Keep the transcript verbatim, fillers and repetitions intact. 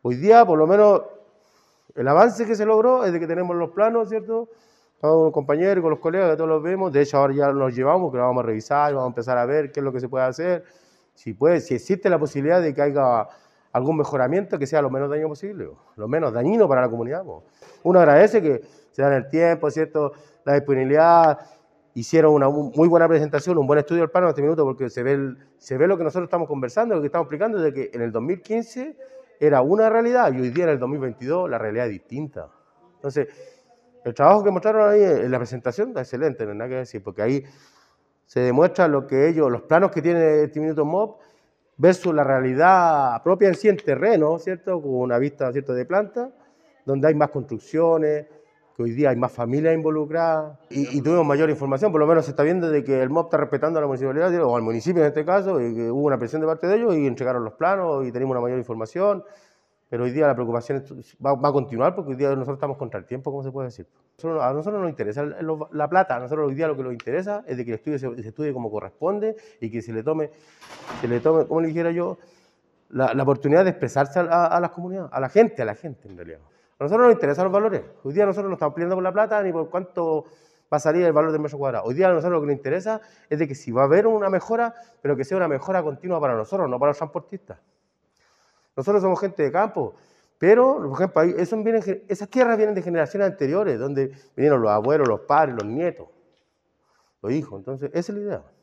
Hoy día, por lo menos, el avance que se logró es de que tenemos los planos, ¿cierto? Con los compañeros y con los colegas que todos los vemos. De hecho, ahora ya los llevamos, que lo vamos a revisar, vamos a empezar a ver qué es lo que se puede hacer. Si puede, si existe la posibilidad de que haya algún mejoramiento que sea lo menos dañino posible, lo menos dañino para la comunidad. Uno agradece que se dan el tiempo, ¿cierto? La disponibilidad. Hicieron una muy buena presentación, un buen estudio del plano en este minuto, porque se ve, el, se ve lo que nosotros estamos conversando, lo que estamos explicando, de que en el dos mil quince era una realidad y hoy día en el dos mil veintidós la realidad es distinta. Entonces, el trabajo que mostraron ahí en la presentación está excelente, no hay nada que decir, porque ahí se demuestra lo que ellos, los planos que tiene este minuto M O B versus la realidad propia en sí en terreno, ¿cierto? Con una vista, ¿cierto?, de planta, donde hay más construcciones, que hoy día hay más familias involucradas y, y tuvimos mayor información, por lo menos se está viendo de que el M O B está respetando a la municipalidad, o al municipio en este caso, y que hubo una presión de parte de ellos y entregaron los planos y tenemos una mayor información, pero hoy día la preocupación va, va a continuar porque hoy día nosotros estamos contra el tiempo, ¿cómo se puede decir? Nosotros, a nosotros no nos interesa la plata, a nosotros hoy día lo que nos interesa es de que el estudio se, se estudie como corresponde y que se le tome, se le tome, como le dijera yo, la, la oportunidad de expresarse a, a, a las comunidades, a la gente, a la gente en realidad. A nosotros nos interesan los valores. Hoy día nosotros no estamos peleando por la plata ni por cuánto va a salir el valor del metro cuadrado. Hoy día a nosotros lo que nos interesa es de que si va a haber una mejora, pero que sea una mejora continua para nosotros, no para los transportistas. Nosotros somos gente de campo, pero, por ejemplo, ahí, eso viene, esas tierras vienen de generaciones anteriores, donde vinieron los abuelos, los padres, los nietos, los hijos. Entonces, esa es la idea.